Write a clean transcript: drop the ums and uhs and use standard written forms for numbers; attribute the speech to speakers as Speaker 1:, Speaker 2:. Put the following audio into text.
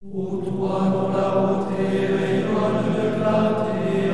Speaker 1: Ô toi dont la beauté rayonne de clarté,